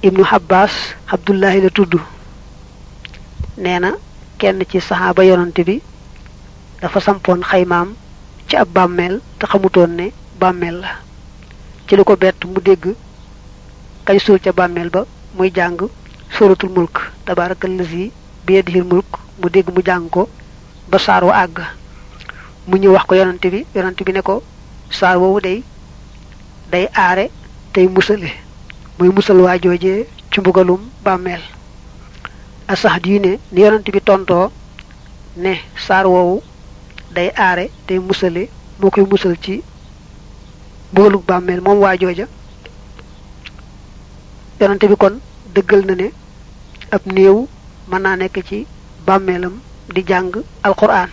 ibnu Abbas Abdullahi la tudd neena kenn ci sahaba yonante bi dafa sampon xaymaam ci ab bammel te xamutoon ne bammel la ci lu ko bett mu dégg kay suul ca bammel ba muy jàng suratul mulk tabarakallazi bi yadihil mulk mu dégg mu jàng ko ba saar wa àgg mu ñu wax ko yonante bi ne ko saar woowu day aare tey musale muy musal waa joojee ci mbugalum bammel As-Sahdi ne ni yonante bi tontoo ne saar woowu day aare tey musale moo koy musal ci mbugalum bammel moom waa jooja yonante bi kon dëggal na ne ab néew mën naa nekk ci bàmmeelam di jàng alquran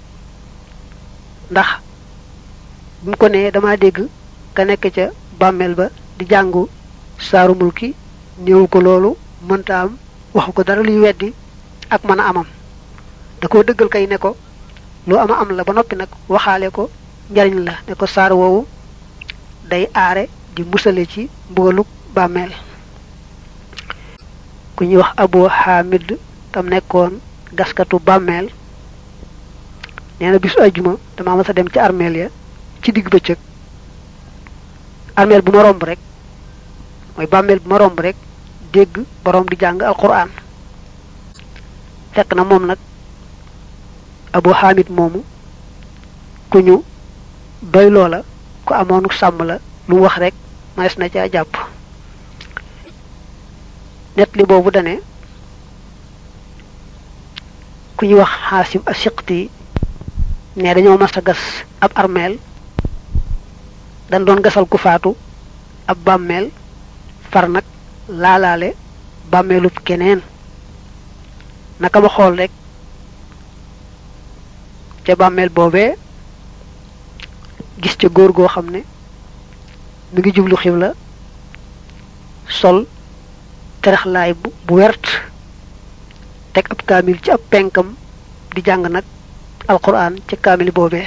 ndax bu ko nee dama dégg ka nekk ca bàmmeel ba di jàngu saaru mulki néew ko loolu mënta am waxu ko dara luy weddi ak mën a amam da koo dëggal kay ne ko lu ama am la ba noppi nag waxaale ko njariñ la ne ko saar woowu day aare di musale ci mbugaluk bàmmeel ku ñuy wax Abu Hamid tam nekkoon gaskatu bàmmeel neena bisu aljuma dama ma sa dem ci armeel ya ci digg bëccëg armeel bu ma romb rek mooy bàmmeel bu ma romb rek dégg borom di jàng alquran fekk na moom nag Abu Hamid moomu ku ñu doy loola ku amoonu sàmm la lu wax rek maes na ca jàpp net li boobu dane ku ñu wax Hasim Asiqti ne dañoo mas a gas ab armeel dañ doon gasal ku faatu ab bàmmeel far nag laalaale bàmmeelub keneen naka ma xool rek ca bàmmeel boobee gis ca góor goo xam ne mi ngi jublu xibla sol teraxlaay bu wert tek ab kaamil ci ab penkam di jàng nag alquran ci kaamil boobee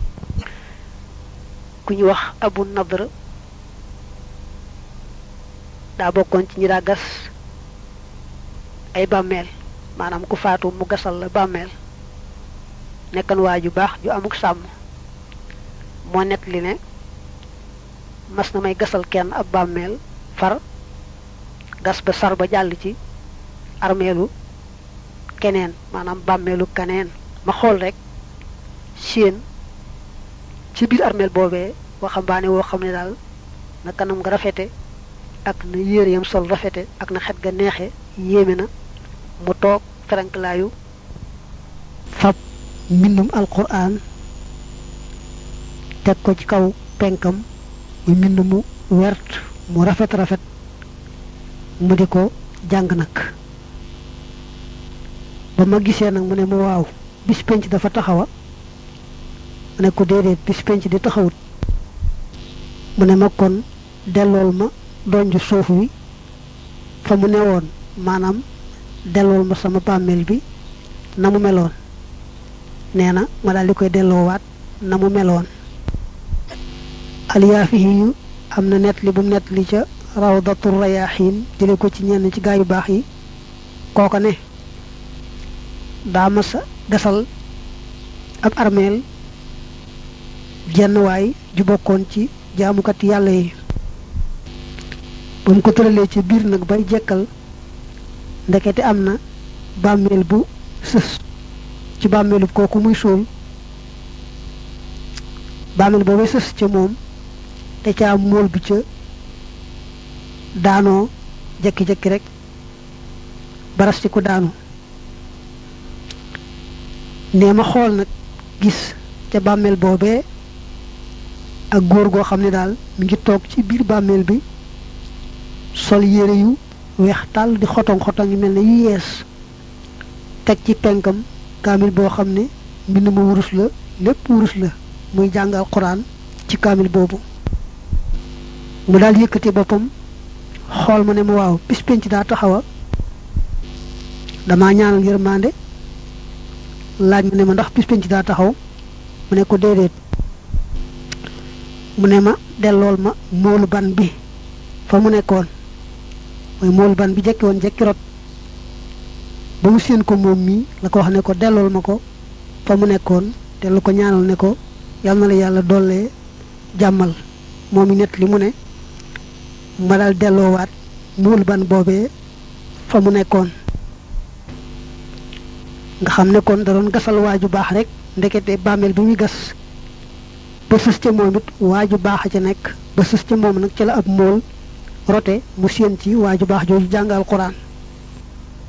ku ñu wax Abu Nadr daa bokkoon ci ñi daa gas ay bàmmeel maanaam ku faatu mu gasal la bàmmeel nekkan waa ju baax ju amuk sàmm moo net li ne mas na may gasal kenn ab bàmmeel far gas ba sar ba jàll ci armeelu keneen maanaam bàmmeelu keneen ma xool rek seen ci biir armeel boobee waxambaane woo xam ne daal na kanam nga rafete ak na yéreem sol rafete ak na xet ga neexe yéeme na mu toog feranklaayu fab mbindum alquran teg ko ci kaw penkam muy mbind mu wert mu rafet mu di ko jàng nag ba ma gisee nag mu ne ma waaw bis penc dafa taxawa mu ne ko déedéet bis penc di taxawut mu ne ma kon dellool ma donju suuf wi fa mu newoon maanaam dellool ma sama bàmmeel bi na mu meloon nee na ma daal di koy delloowaat na mu meloon Al-Yaafihi yu am na net li bu net li ca Rawdatur Rayaahiin jële ko ci ñenn ci gaa yu baax yi kooka ne daa masa gasal ab armeel jenn waay ju bokkoon ci jaamukat yàlla yi ba mu ko tëralee ci biir nag bay jekkal ndekete am na bàmmeel bu sës ci bàmmeelu kooku muy suul bàmmeel boobee sës ca moom te ca am mool bi ca daanoo jekki-jekki rek baras ci ku daanu nee ma xool nag gis ca bàmmeel boobee ak góor goo xam ne daal mi ngi toog ci biir bàmmeel bi sol yére yu weex tàll di xotong yu mel ne yu yees teg ci penkam kaamil boo xam ne mbind mu wurus la lépp wurus la muy jàng alquran ci kaamil boobu mu daal yëkkati boppam xool ma ne ma waaw bis penc daa taxawa dama ñaanal yërmande laaj ma ne ma ndax bis penc daa taxaw mu ne ko déedéet mu ne ma dellool ma moolu ban bi fa mu nekkoon mooy mool ban bi jekki woon jekki rot ba mu seen ko moom mi la ko wax ne ko dellool ma ko fa mu nekkoon te lu ko ñaanal ne ko yàlla na la yàlla dollee jàmmal moom net li mu ne ma daal delloowaat mool ban boobee fa mu nekkoon nga xam ne kon da doon gasal waaju baax rek ndekete bàmmeel bi muy gas ba sës ca moom it waaju baax a ca nekk ba sës ca moom nag ci la ab mool rote mu séen ci waaju baax jooju jàngal Alxuraan